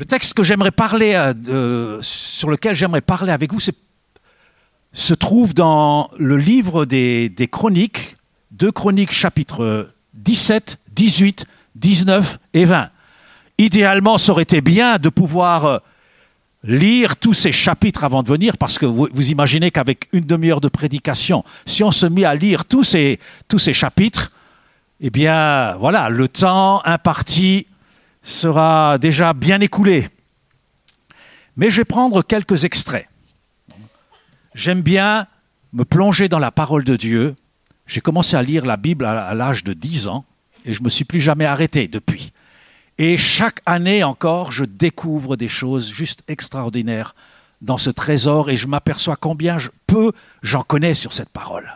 Le texte que j'aimerais parler, sur lequel j'aimerais parler avec vous, se trouve dans le livre des Chroniques, 2 Chroniques chapitres 17, 18, 19 et 20. Idéalement, ça aurait été bien de pouvoir lire tous ces chapitres avant de venir, parce que vous imaginez qu'avec une demi-heure de prédication, si on se met à lire tous ces chapitres, eh bien, voilà, le temps imparti sera déjà bien écoulé. Mais je vais prendre quelques extraits. J'aime bien me plonger dans la parole de Dieu. J'ai commencé à lire la Bible à l'âge de 10 ans et je ne me suis plus jamais arrêté depuis. Et chaque année encore, je découvre des choses juste extraordinaires dans ce trésor et je m'aperçois combien peu j'en connais sur cette parole.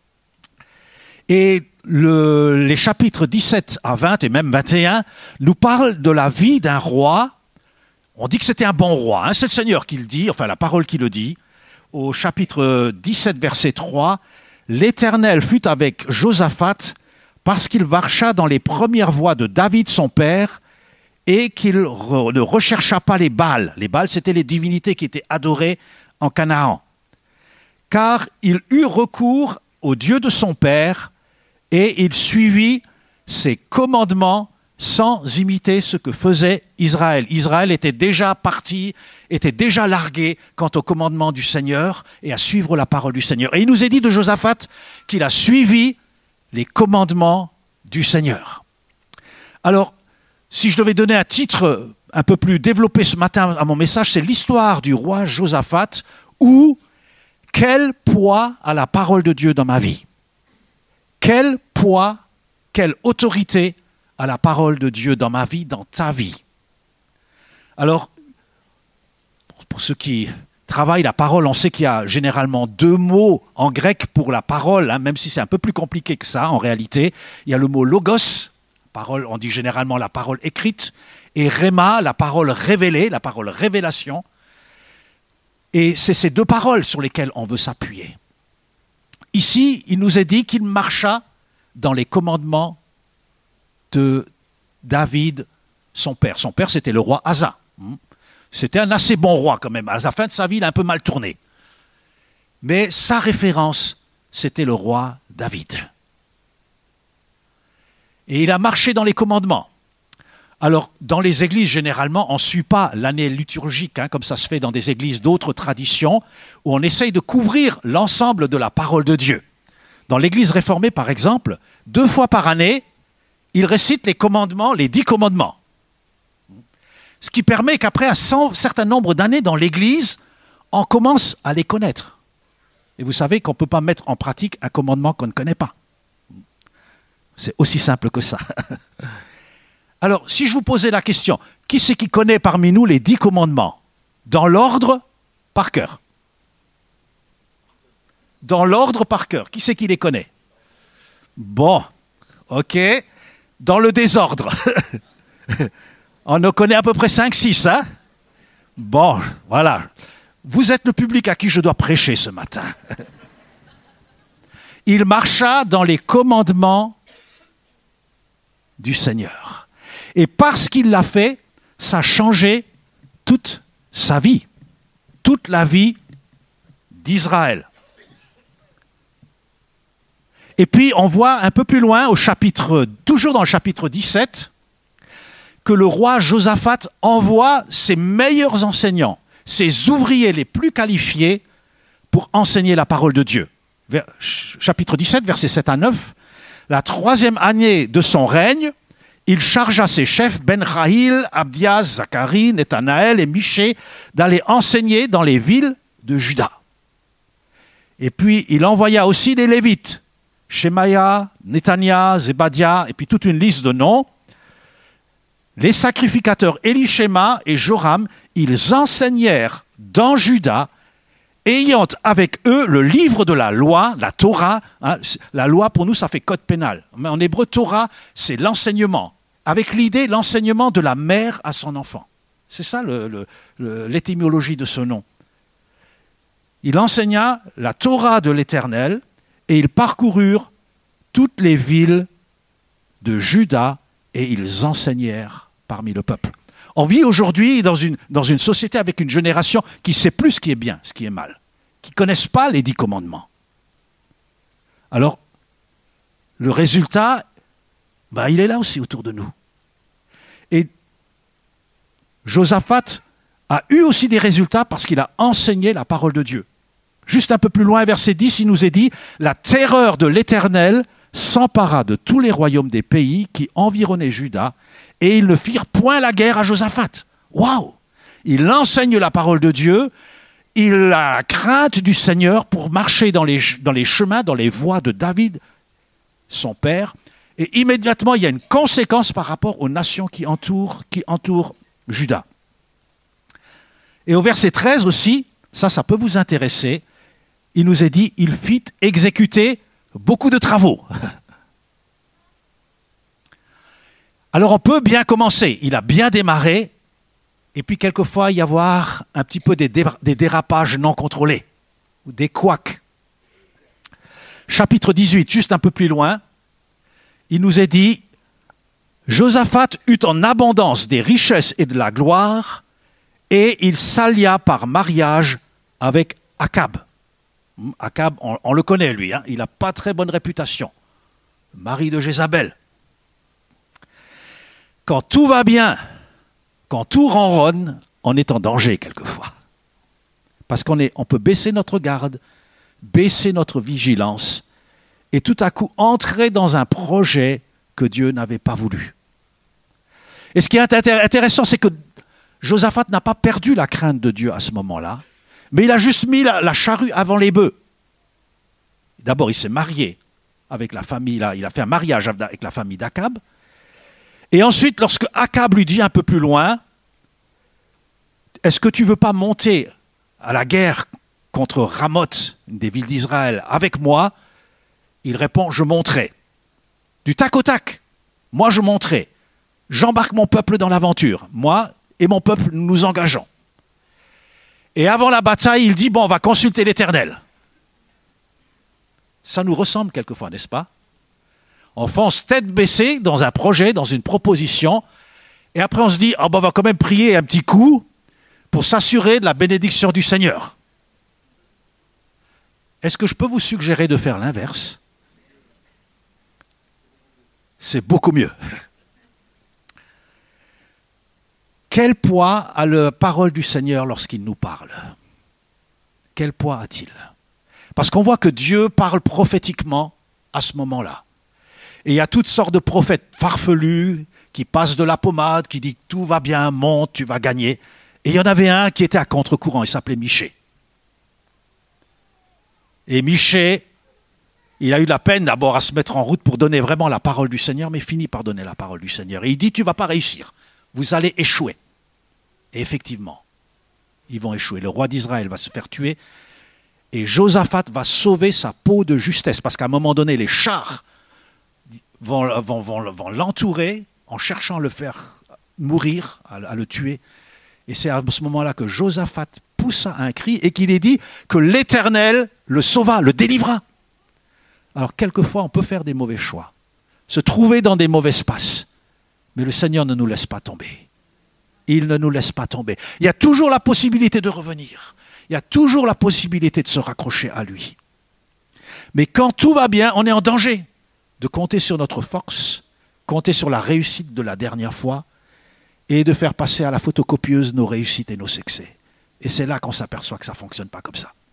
Et les chapitres 17 à 20 et même 21 nous parlent de la vie d'un roi. On dit que c'était un bon roi, hein, c'est le Seigneur qui le dit, enfin la parole qui le dit. Au chapitre 17, verset 3, « L'Éternel fut avec Josaphat parce qu'il marcha dans les premières voies de David son père et qu'il ne rechercha pas les Baals. » Les Baals, c'était les divinités qui étaient adorées en Canaan. « Car il eut recours au Dieu de son père et il suivit ses commandements sans imiter ce que faisait Israël. » Israël était déjà parti, était déjà largué quant au commandement du Seigneur et à suivre la parole du Seigneur. Et il nous est dit de Josaphat qu'il a suivi les commandements du Seigneur. Alors, si je devais donner un titre un peu plus développé ce matin à mon message, c'est l'histoire du roi Josaphat ou quel poids a la parole de Dieu dans ma vie ? Quel poids, quelle autorité a la parole de Dieu dans ma vie, dans ta vie ? Alors, pour ceux qui travaillent la parole, on sait qu'il y a généralement 2 mots en grec pour la parole, hein, même si c'est un peu plus compliqué que ça en réalité. Il y a le mot logos, parole, on dit généralement la parole écrite, et rhéma, la parole révélée, la parole révélation. Et c'est ces 2 paroles sur lesquelles on veut s'appuyer. Ici, il nous est dit qu'il marcha dans les commandements de David, son père. Son père, c'était le roi Asa. C'était un assez bon roi quand même. À la fin de sa vie, il a un peu mal tourné. Mais sa référence, c'était le roi David. Et il a marché dans les commandements. Alors, dans les églises, généralement, on ne suit pas l'année liturgique, hein, comme ça se fait dans des églises d'autres traditions, où on essaye de couvrir l'ensemble de la parole de Dieu. Dans l'église réformée, par exemple, 2 fois par année, il récite les commandements, les 10 commandements. Ce qui permet qu'après un certain nombre d'années dans l'église, on commence à les connaître. Et vous savez qu'on ne peut pas mettre en pratique un commandement qu'on ne connaît pas. C'est aussi simple que ça. Alors, si je vous posais la question, qui c'est qui connaît parmi nous les 10 commandements ? Dans l'ordre, par cœur. Dans l'ordre, par cœur. Qui c'est qui les connaît ? Bon, ok. Dans le désordre. On en connaît à peu près 5-6, hein ? Bon, voilà. Vous êtes le public à qui je dois prêcher ce matin. Il marcha dans les commandements du Seigneur. Et parce qu'il l'a fait, ça a changé toute sa vie, toute la vie d'Israël. Et puis on voit un peu plus loin, toujours dans le chapitre 17, que le roi Josaphat envoie ses meilleurs enseignants, ses ouvriers les plus qualifiés pour enseigner la parole de Dieu. Chapitre 17, versets 7 à 9, la 3e année de son règne, il chargea ses chefs, Ben-Rahil, Abdias, Zacharie, Nathanaël et Michée, d'aller enseigner dans les villes de Juda. Et puis, il envoya aussi des Lévites, Shemaïa, Netania, Zébadia, et puis toute une liste de noms. Les sacrificateurs Élishama et Joram, ils enseignèrent dans Juda, ayant avec eux le livre de la loi, la Torah. Hein, la loi, pour nous, ça fait code pénal. Mais en hébreu, Torah, c'est l'enseignement. Avec l'idée, l'enseignement de la mère à son enfant. C'est ça l'étymologie de ce nom. Il enseigna la Torah de l'Éternel et ils parcoururent toutes les villes de Juda et ils enseignèrent parmi le peuple. On vit aujourd'hui dans une société avec une génération qui ne sait plus ce qui est bien, ce qui est mal, qui ne connaissent pas les 10 commandements. Alors, le résultat, il est là aussi autour de nous. Et Josaphat a eu aussi des résultats parce qu'il a enseigné la parole de Dieu. Juste un peu plus loin, verset 10, il nous est dit « La terreur de l'Éternel s'empara de tous les royaumes des pays qui environnaient Juda, et ils ne firent point la guerre à Josaphat. » Waouh! Il enseigne la parole de Dieu, il a la crainte du Seigneur pour marcher dans les chemins, dans les voies de David, son père, et immédiatement il y a une conséquence par rapport aux nations qui entourent Juda. Et au verset 13 aussi, ça peut vous intéresser, il nous est dit, il fit exécuter beaucoup de travaux. Alors on peut bien commencer, il a bien démarré, et puis quelquefois il y avoir un petit peu des dérapages non contrôlés, ou des couacs. Chapitre 18, juste un peu plus loin, il nous est dit, Josaphat eut en abondance des richesses et de la gloire, et il s'allia par mariage avec Akab. Akab, on le connaît lui, il n'a pas très bonne réputation. Mari de Jézabel. Quand tout va bien, quand tout ronronne, on est en danger quelquefois. Parce on peut baisser notre garde, baisser notre vigilance, et tout à coup entrer dans un projet que Dieu n'avait pas voulu. Et ce qui est intéressant, c'est que Josaphat n'a pas perdu la crainte de Dieu à ce moment-là, mais il a juste mis la charrue avant les bœufs. D'abord, il s'est marié avec la famille, il a fait un mariage avec la famille d'Akab. Et ensuite, lorsque Akab lui dit un peu plus loin, « Est-ce que tu ne veux pas monter à la guerre contre Ramoth, une des villes d'Israël, avec moi ?» Il répond, « Je monterai. » Du tac au tac, moi je monterai. J'embarque mon peuple dans l'aventure. Moi et mon peuple, nous nous engageons. Et avant la bataille, il dit, bon, on va consulter l'Éternel. Ça nous ressemble quelquefois, n'est-ce pas? On fonce tête baissée dans un projet, dans une proposition, et après on se dit, on va quand même prier un petit coup pour s'assurer de la bénédiction du Seigneur. Est-ce que je peux vous suggérer de faire l'inverse? C'est beaucoup mieux. Quel poids a la parole du Seigneur lorsqu'il nous parle? Quel poids a-t-il? Parce qu'on voit que Dieu parle prophétiquement à ce moment-là. Et il y a toutes sortes de prophètes farfelus qui passent de la pommade, qui disent tout va bien, monte, tu vas gagner. Et il y en avait un qui était à contre-courant, il s'appelait Michée. Et Michée, il a eu la peine d'abord à se mettre en route pour donner vraiment la parole du Seigneur, mais finit par donner la parole du Seigneur. Et il dit, tu ne vas pas réussir, vous allez échouer. Et effectivement, ils vont échouer. Le roi d'Israël va se faire tuer, et Josaphat va sauver sa peau de justesse, parce qu'à un moment donné, les chars vont l'entourer en cherchant à le faire mourir, à le tuer. Et c'est à ce moment-là que Josaphat poussa un cri et qu'il est dit que l'Éternel le sauva, le délivra. Alors quelquefois on peut faire des mauvais choix, se trouver dans des mauvaises passes, mais le Seigneur ne nous laisse pas tomber. Il ne nous laisse pas tomber. Il y a toujours la possibilité de revenir. Il y a toujours la possibilité de se raccrocher à lui. Mais quand tout va bien, on est en danger de compter sur notre force, compter sur la réussite de la dernière fois et de faire passer à la photocopieuse nos réussites et nos succès. Et c'est là qu'on s'aperçoit que ça ne fonctionne pas comme ça.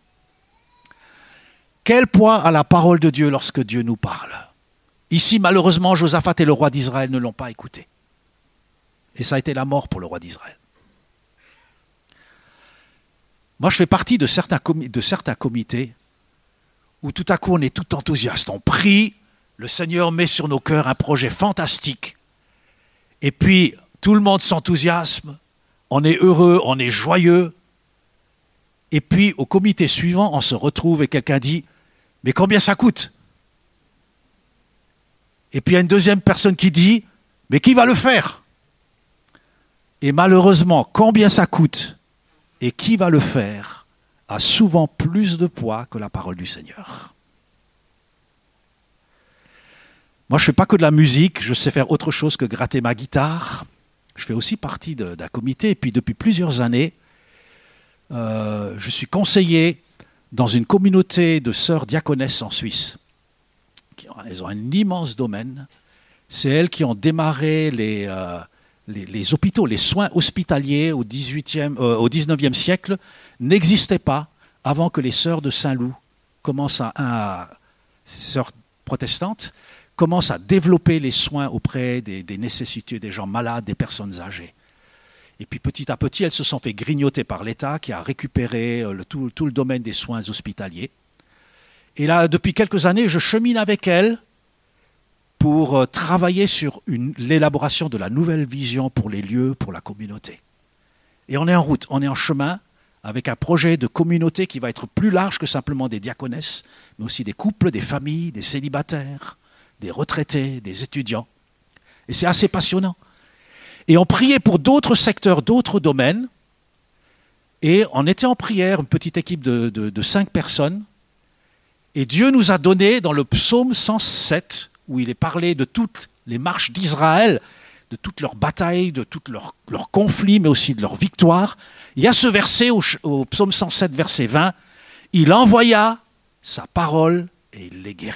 Quel poids a la parole de Dieu lorsque Dieu nous parle? Ici, malheureusement, Josaphat et le roi d'Israël ne l'ont pas écouté. Et ça a été la mort pour le roi d'Israël. Moi, je fais partie de certains comités où tout à coup on est tout enthousiaste. On prie, le Seigneur met sur nos cœurs un projet fantastique. Et puis, tout le monde s'enthousiasme, on est heureux, on est joyeux. Et puis, au comité suivant, on se retrouve et quelqu'un dit « Mais combien ça coûte ?» Et puis, il y a une deuxième personne qui dit « Mais qui va le faire ?» Et malheureusement, combien ça coûte et qui va le faire a souvent plus de poids que la parole du Seigneur. Moi, je ne fais pas que de la musique, je sais faire autre chose que gratter ma guitare. Je fais aussi partie d'un comité, et puis depuis plusieurs années, je suis conseiller dans une communauté de sœurs diaconesses en Suisse. Elles ont un immense domaine. C'est elles qui ont démarré les hôpitaux, les soins hospitaliers au XIXe siècle n'existaient pas avant que les sœurs de Saint-Loup sœurs protestantes, commencent à développer les soins auprès des nécessiteux, des gens malades, des personnes âgées. Et puis petit à petit, elles se sont fait grignoter par l'État qui a récupéré tout le domaine des soins hospitaliers. Et là, depuis quelques années, je chemine avec elles pour travailler sur l'élaboration de la nouvelle vision pour les lieux, pour la communauté. Et on est en route, on est en chemin avec un projet de communauté qui va être plus large que simplement des diaconesses, mais aussi des couples, des familles, des célibataires, des retraités, des étudiants. Et c'est assez passionnant. Et on priait pour d'autres secteurs, d'autres domaines, et on était en prière, une petite équipe de 5 personnes, et Dieu nous a donné dans le psaume 107, où il est parlé de toutes les marches d'Israël, de toutes leurs batailles, de tous leurs conflits, mais aussi de leurs victoires. Il y a ce verset au psaume 107, verset 20, « Il envoya sa parole et il les guérit. »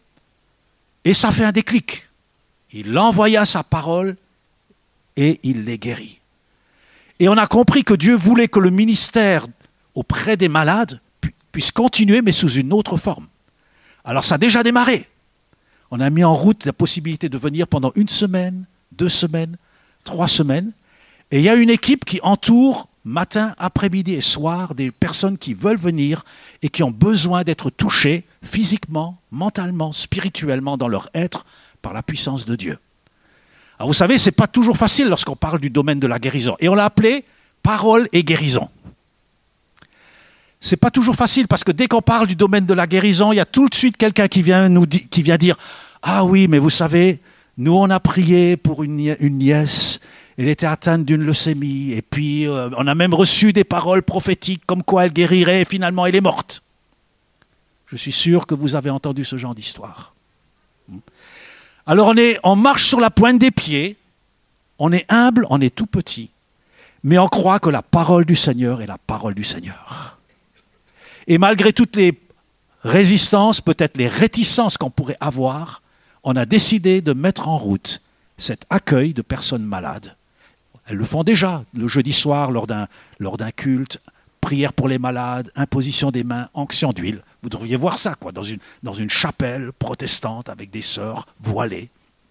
Et ça fait un déclic. Il envoya sa parole et il les guérit. Et on a compris que Dieu voulait que le ministère auprès des malades puisse continuer, mais sous une autre forme. Alors ça a déjà démarré. On a mis en route la possibilité de venir pendant 1 semaine, 2 semaines, 3 semaines. Et il y a une équipe qui entoure matin, après-midi et soir des personnes qui veulent venir et qui ont besoin d'être touchées physiquement, mentalement, spirituellement dans leur être par la puissance de Dieu. Alors vous savez, ce n'est pas toujours facile lorsqu'on parle du domaine de la guérison. Et on l'a appelé parole et guérison. C'est pas toujours facile parce que dès qu'on parle du domaine de la guérison, il y a tout de suite quelqu'un qui vient dire « Ah oui, mais vous savez, nous on a prié pour une nièce, elle était atteinte d'une leucémie, et puis on a même reçu des paroles prophétiques comme quoi elle guérirait, et finalement elle est morte. » Je suis sûr que vous avez entendu ce genre d'histoire. Alors on marche sur la pointe des pieds, on est humble, on est tout petit, mais on croit que la parole du Seigneur est la parole du Seigneur. Et malgré toutes les résistances, peut-être les réticences qu'on pourrait avoir, on a décidé de mettre en route cet accueil de personnes malades. Elles le font déjà le jeudi soir lors d'un culte, prière pour les malades, imposition des mains, onction d'huile. Vous devriez voir ça, quoi, dans une chapelle protestante avec des sœurs voilées.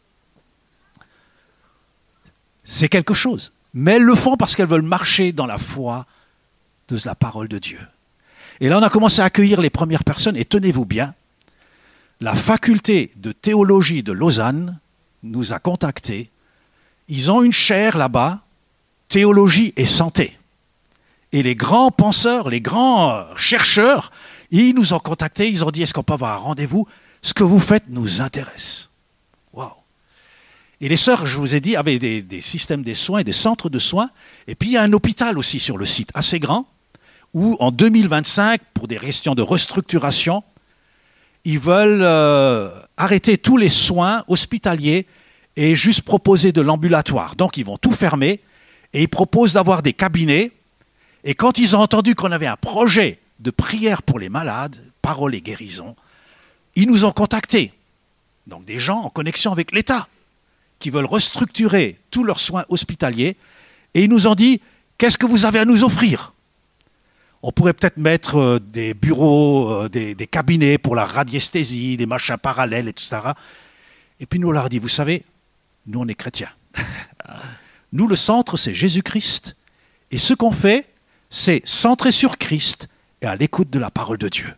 C'est quelque chose. Mais elles le font parce qu'elles veulent marcher dans la foi de la parole de Dieu. Et là, on a commencé à accueillir les premières personnes, et tenez-vous bien, la faculté de théologie de Lausanne nous a contactés. Ils ont une chaire là-bas, théologie et santé. Et les grands penseurs, les grands chercheurs, ils nous ont contactés, ils ont dit « Est-ce qu'on peut avoir un rendez-vous ? Ce que vous faites nous intéresse. » Waouh. Et les sœurs, je vous ai dit, avaient des systèmes de soins, des centres de soins, et puis il y a un hôpital aussi sur le site, assez grand, où en 2025, pour des questions de restructuration, ils veulent arrêter tous les soins hospitaliers et juste proposer de l'ambulatoire. Donc ils vont tout fermer et ils proposent d'avoir des cabinets. Et quand ils ont entendu qu'on avait un projet de prière pour les malades, parole et guérison, ils nous ont contactés. Donc des gens en connexion avec l'État qui veulent restructurer tous leurs soins hospitaliers. Et ils nous ont dit, qu'est-ce que vous avez à nous offrir ? On pourrait peut-être mettre des bureaux, des cabinets pour la radiesthésie, des machins parallèles, etc. Et puis nous, on leur a dit, vous savez, nous, on est chrétiens. Nous, le centre, c'est Jésus-Christ. Et ce qu'on fait, c'est centrer sur Christ et à l'écoute de la parole de Dieu.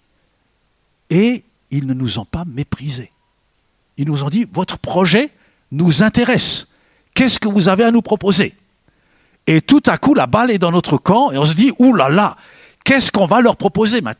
Et ils ne nous ont pas méprisés. Ils nous ont dit, votre projet nous intéresse. Qu'est-ce que vous avez à nous proposer ? Et tout à coup, la balle est dans notre camp et on se dit, ouh là là, qu'est-ce qu'on va leur proposer maintenant ?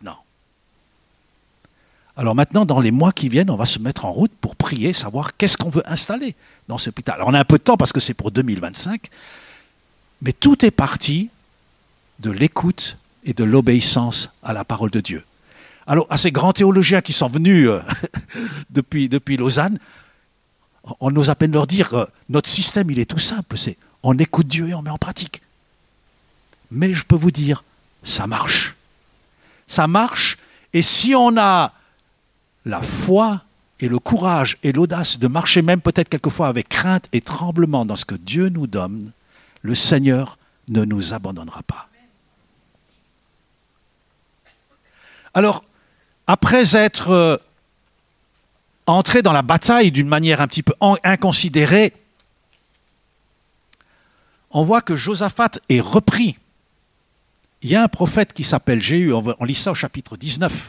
Alors maintenant, dans les mois qui viennent, on va se mettre en route pour prier, savoir qu'est-ce qu'on veut installer dans cet hôpital. Alors on a un peu de temps parce que c'est pour 2025, mais tout est parti de l'écoute et de l'obéissance à la parole de Dieu. Alors à ces grands théologiens qui sont venus depuis Lausanne, on ose à peine leur dire, notre système, il est tout simple, c'est on écoute Dieu et on met en pratique. Mais je peux vous dire, ça marche. Ça marche, et si on a la foi et le courage et l'audace de marcher même peut-être quelquefois avec crainte et tremblement dans ce que Dieu nous donne, le Seigneur ne nous abandonnera pas. Alors, après être entré dans la bataille d'une manière un petit peu inconsidérée, on voit que Josaphat est repris. Il y a un prophète qui s'appelle Jéhu, on lit ça au chapitre 19.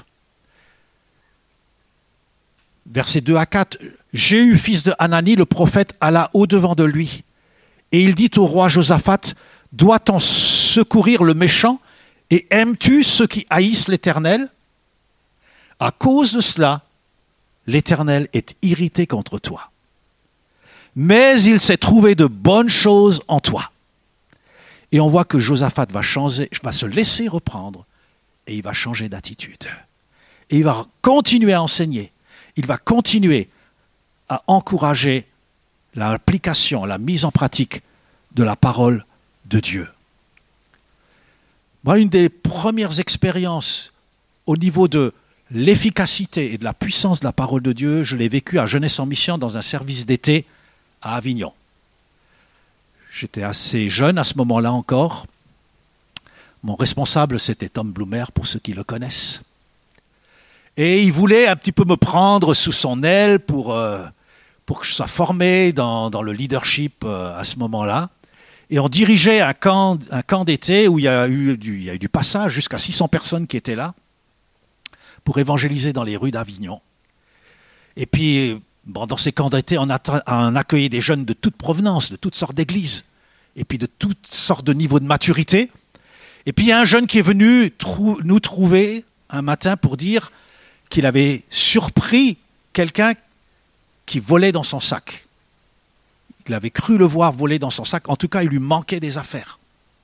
Versets 2 à 4, Jéhu, fils de Hanani, le prophète, alla au-devant de lui. Et il dit au roi Josaphat, doit-on secourir le méchant et aimes-tu ceux qui haïssent l'Éternel? À cause de cela, l'Éternel est irrité contre toi. Mais il s'est trouvé de bonnes choses en toi. Et on voit que Josaphat va se laisser reprendre et il va changer d'attitude. Et il va continuer à enseigner. Il va continuer à encourager l'application, la mise en pratique de la parole de Dieu. Moi, une des premières expériences au niveau de l'efficacité et de la puissance de la parole de Dieu, je l'ai vécue à Jeunesse en Mission dans un service d'été à Avignon. J'étais assez jeune à ce moment-là encore. Mon responsable, c'était Tom Bloomer, pour ceux qui le connaissent. Et il voulait un petit peu me prendre sous son aile pour que je sois formé dans le leadership à ce moment-là. Et on dirigeait un camp d'été où il y a eu du passage, jusqu'à 600 personnes qui étaient là, pour évangéliser dans les rues d'Avignon. Et puis, dans ces camps d'été, on accueillait des jeunes de toute provenance, de toutes sortes d'églises, et puis de toutes sortes de niveaux de maturité. Et puis il y a un jeune qui est venu nous trouver un matin pour dire qu'il avait surpris quelqu'un qui volait dans son sac. Il avait cru le voir voler dans son sac. En tout cas, il lui manquait des affaires.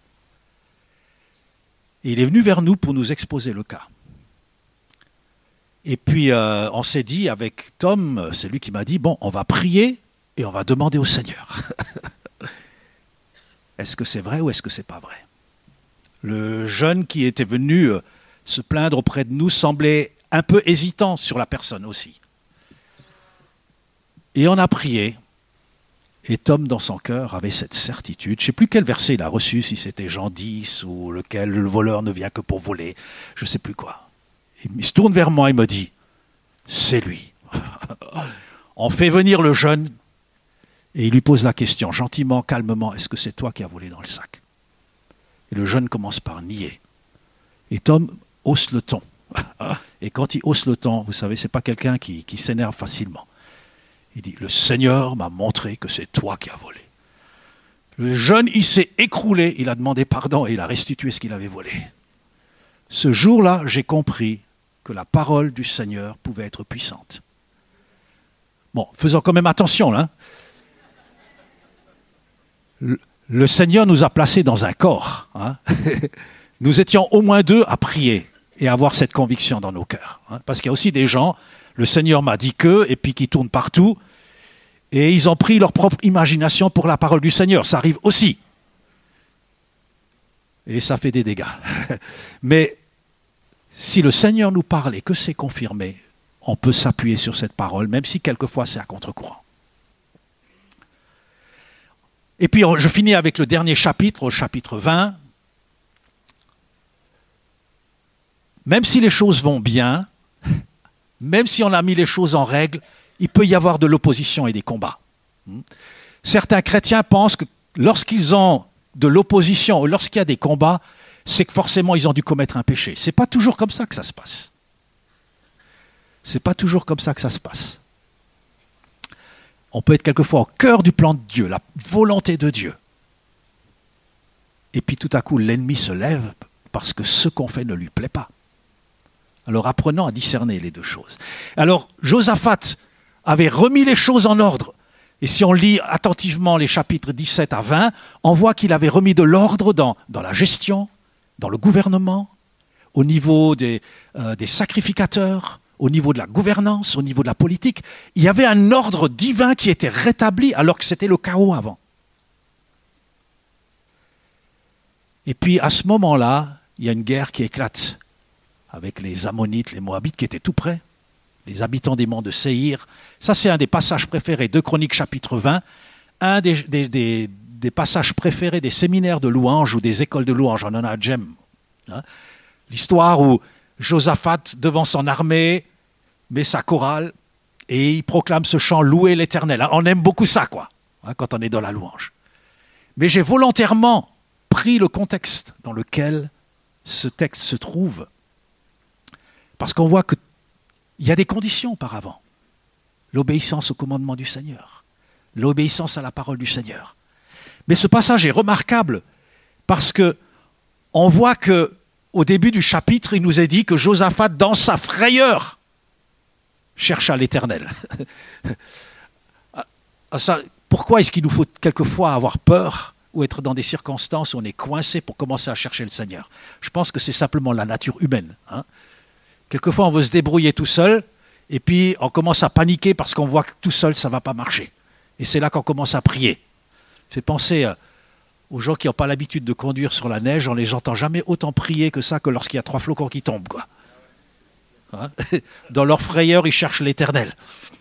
Et il est venu vers nous pour nous exposer le cas. Et puis, on s'est dit avec Tom, c'est lui qui m'a dit, bon, on va prier et on va demander au Seigneur. Est-ce que c'est vrai ou est-ce que c'est pas vrai? Le jeune qui était venu se plaindre auprès de nous semblait un peu hésitant sur la personne aussi. Et on a prié. Et Tom, dans son cœur, avait cette certitude. Je ne sais plus quel verset il a reçu, si c'était Jean 10 ou lequel le voleur ne vient que pour voler. Je ne sais plus quoi. Il se tourne vers moi et me dit, c'est lui. On fait venir le jeune et il lui pose la question, gentiment, calmement, est-ce que c'est toi qui as volé dans le sac? Et le jeune commence par nier. Et Tom hausse le ton. Et quand il hausse le ton, vous savez, ce n'est pas quelqu'un qui s'énerve facilement. Il dit, le Seigneur m'a montré que c'est toi qui as volé. Le jeune, il s'est écroulé, il a demandé pardon et il a restitué ce qu'il avait volé. Ce jour-là, j'ai compris que la parole du Seigneur pouvait être puissante. Bon, faisons quand même attention, là. Le Seigneur nous a placés dans un corps. Hein. Nous étions au moins 2 à prier et à avoir cette conviction dans nos cœurs. Hein. Parce qu'il y a aussi des gens, le Seigneur m'a dit que, et puis qui tournent partout, et ils ont pris leur propre imagination pour la parole du Seigneur. Ça arrive aussi. Et ça fait des dégâts. Mais si le Seigneur nous parle et que c'est confirmé, on peut s'appuyer sur cette parole, même si quelquefois c'est à contre-courant. Et puis je finis avec le dernier chapitre, au chapitre 20. Même si les choses vont bien, même si on a mis les choses en règle, il peut y avoir de l'opposition et des combats. Certains chrétiens pensent que lorsqu'ils ont de l'opposition ou lorsqu'il y a des combats, c'est que forcément ils ont dû commettre un péché. Ce n'est pas toujours comme ça que ça se passe. Ce n'est pas toujours comme ça que ça se passe. On peut être quelquefois au cœur du plan de Dieu, la volonté de Dieu. Et puis tout à coup, l'ennemi se lève parce que ce qu'on fait ne lui plaît pas. Alors apprenons à discerner les deux choses. Alors Josaphat avait remis les choses en ordre. Et si on lit attentivement les chapitres 17 à 20, on voit qu'il avait remis de l'ordre dans la gestion, dans le gouvernement, au niveau des sacrificateurs, au niveau de la gouvernance, au niveau de la politique. Il y avait un ordre divin qui était rétabli alors que c'était le chaos avant. Et puis à ce moment-là, il y a une guerre qui éclate avec les Ammonites, les Moabites qui étaient tout près, les habitants des monts de Séhir. Ça, c'est un des passages préférés de Chroniques chapitre 20, un des passages préférés des séminaires de louanges ou des écoles de louanges. On en a à Djem. L'histoire où Josaphat, devant son armée, met sa chorale et il proclame ce chant « Louer l'Éternel ». On aime beaucoup ça, quoi, quand on est dans la louange. Mais j'ai volontairement pris le contexte dans lequel ce texte se trouve parce qu'on voit qu'il y a des conditions auparavant. L'obéissance au commandement du Seigneur, l'obéissance à la parole du Seigneur. Mais ce passage est remarquable parce qu'on voit qu'au début du chapitre, il nous est dit que Josaphat, dans sa frayeur, chercha l'Éternel. Pourquoi est-ce qu'il nous faut quelquefois avoir peur ou être dans des circonstances où on est coincé pour commencer à chercher le Seigneur? Je pense que c'est simplement la nature humaine. Quelquefois, on veut se débrouiller tout seul et puis on commence à paniquer parce qu'on voit que tout seul, ça ne va pas marcher. Et c'est là qu'on commence à prier. Ça fait penser aux gens qui n'ont pas l'habitude de conduire sur la neige. On ne les entend jamais autant prier que ça que lorsqu'il y a 3 flocons qui tombent, quoi. Dans leur frayeur, ils cherchent l'Éternel.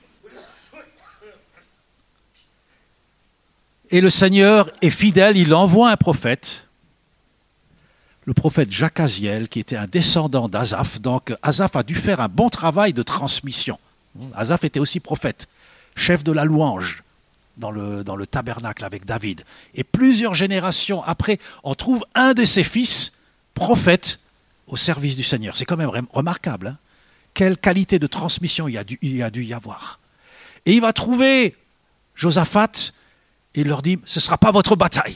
Et le Seigneur est fidèle, il envoie un prophète, le prophète Jacaziel, qui était un descendant d'Asaph. Donc Asaph a dû faire un bon travail de transmission. Asaph était aussi prophète, chef de la louange dans le tabernacle avec David. Et plusieurs générations après, on trouve un de ses fils, prophète, au service du Seigneur. C'est quand même remarquable, hein? Quelle qualité de transmission il y a dû y avoir. Et il va trouver Josaphat et il leur dit, ce ne sera pas votre bataille.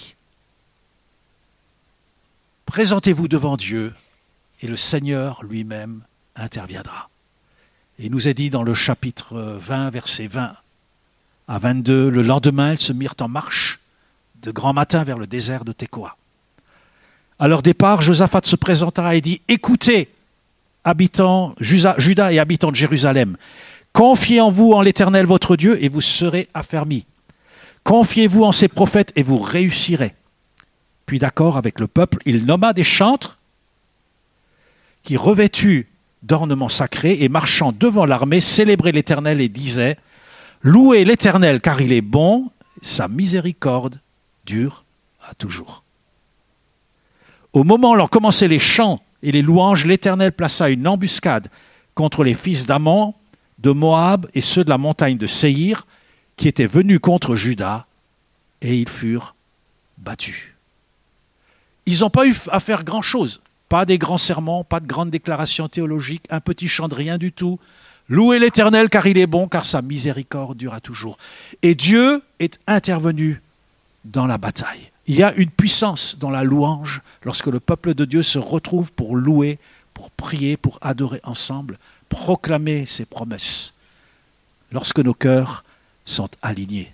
Présentez-vous devant Dieu et le Seigneur lui-même interviendra. Et il nous est dit dans le chapitre 20, versets 20 à 22, le lendemain, ils se mirent en marche de grand matin vers le désert de Tekoa. À leur départ, Josaphat se présenta et dit, écoutez, habitants Juda et habitants de Jérusalem, confiez en vous en l'Éternel votre Dieu et vous serez affermis. Confiez-vous en ses prophètes et vous réussirez. Puis d'accord avec le peuple, il nomma des chantres qui, revêtus d'ornements sacrés et marchant devant l'armée, célébraient l'Éternel et disaient « Louez l'Éternel car il est bon, sa miséricorde dure à toujours. » Au moment où l'on commençait les chants et les louanges, l'Éternel plaça une embuscade contre les fils d'Ammon, de Moab et ceux de la montagne de Séhir qui étaient venus contre Juda, et ils furent battus. Ils n'ont pas eu à faire grand-chose, pas des grands sermons, pas de grandes déclarations théologiques, un petit chant de rien du tout. Louez l'Éternel car il est bon, car sa miséricorde dure à toujours. Et Dieu est intervenu dans la bataille. Il y a une puissance dans la louange lorsque le peuple de Dieu se retrouve pour louer, pour prier, pour adorer ensemble, proclamer ses promesses. Lorsque nos cœurs sont alignés.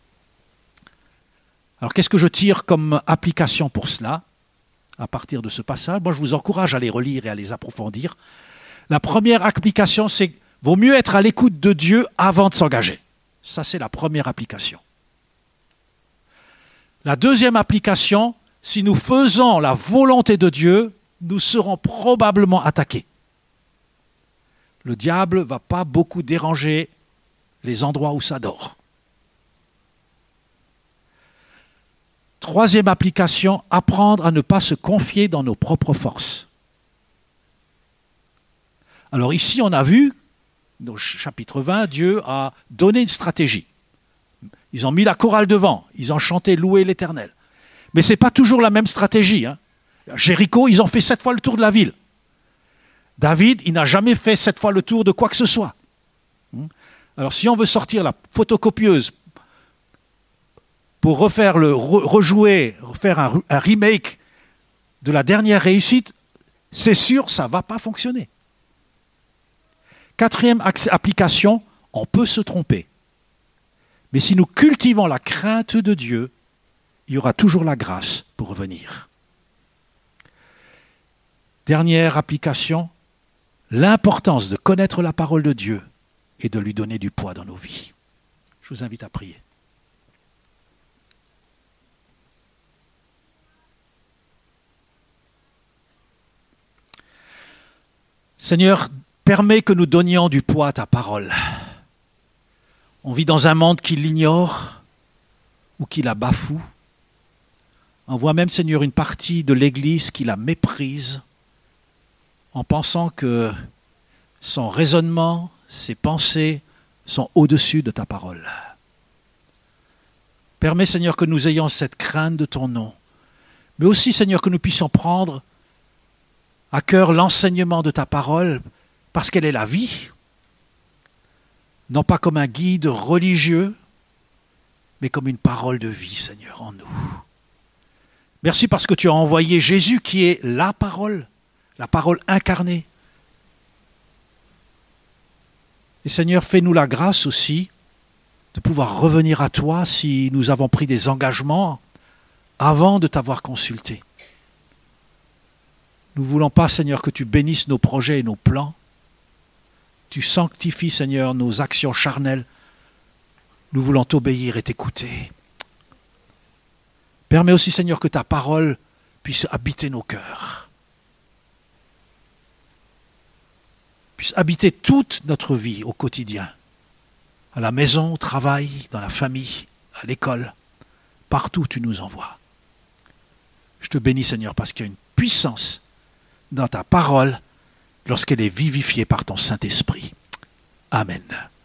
Alors qu'est-ce que je tire comme application pour cela à partir de ce passage? Moi je vous encourage à les relire et à les approfondir. La première application, c'est qu'il vaut mieux être à l'écoute de Dieu avant de s'engager. Ça c'est la première application. La deuxième application, si nous faisons la volonté de Dieu, nous serons probablement attaqués. Le diable ne va pas beaucoup déranger les endroits où ça dort. Troisième application, apprendre à ne pas se confier dans nos propres forces. Alors ici, on a vu, dans le chapitre 20, Dieu a donné une stratégie. Ils ont mis la chorale devant, ils ont chanté « Louer l'Éternel ». Mais ce n'est pas toujours la même stratégie. Jéricho, ils ont fait 7 fois le tour de la ville. David, il n'a jamais fait 7 fois le tour de quoi que ce soit. Alors si on veut sortir la photocopieuse pour rejouer, refaire un remake de la dernière réussite, c'est sûr, ça ne va pas fonctionner. Quatrième application, on peut se tromper. Mais si nous cultivons la crainte de Dieu, il y aura toujours la grâce pour revenir. Dernière application, l'importance de connaître la parole de Dieu et de lui donner du poids dans nos vies. Je vous invite à prier. Seigneur, permets que nous donnions du poids à ta parole. On vit dans un monde qui l'ignore ou qui la bafoue. On voit même, Seigneur, une partie de l'Église qui la méprise en pensant que son raisonnement, ses pensées sont au-dessus de ta parole. Permets, Seigneur, que nous ayons cette crainte de ton nom, mais aussi, Seigneur, que nous puissions prendre à cœur l'enseignement de ta parole, parce qu'elle est la vie, non pas comme un guide religieux, mais comme une parole de vie, Seigneur, en nous. Merci parce que tu as envoyé Jésus qui est la parole incarnée. Et Seigneur, fais-nous la grâce aussi de pouvoir revenir à toi si nous avons pris des engagements avant de t'avoir consulté. Nous ne voulons pas, Seigneur, que tu bénisses nos projets et nos plans. Tu sanctifies, Seigneur, nos actions charnelles. Nous voulons t'obéir et t'écouter. Permets aussi, Seigneur, que ta parole puisse habiter nos cœurs. Puisse habiter toute notre vie au quotidien. À la maison, au travail, dans la famille, à l'école. Partout où tu nous envoies. Je te bénis, Seigneur, parce qu'il y a une puissance dans ta parole lorsqu'elle est vivifiée par ton Saint-Esprit. Amen.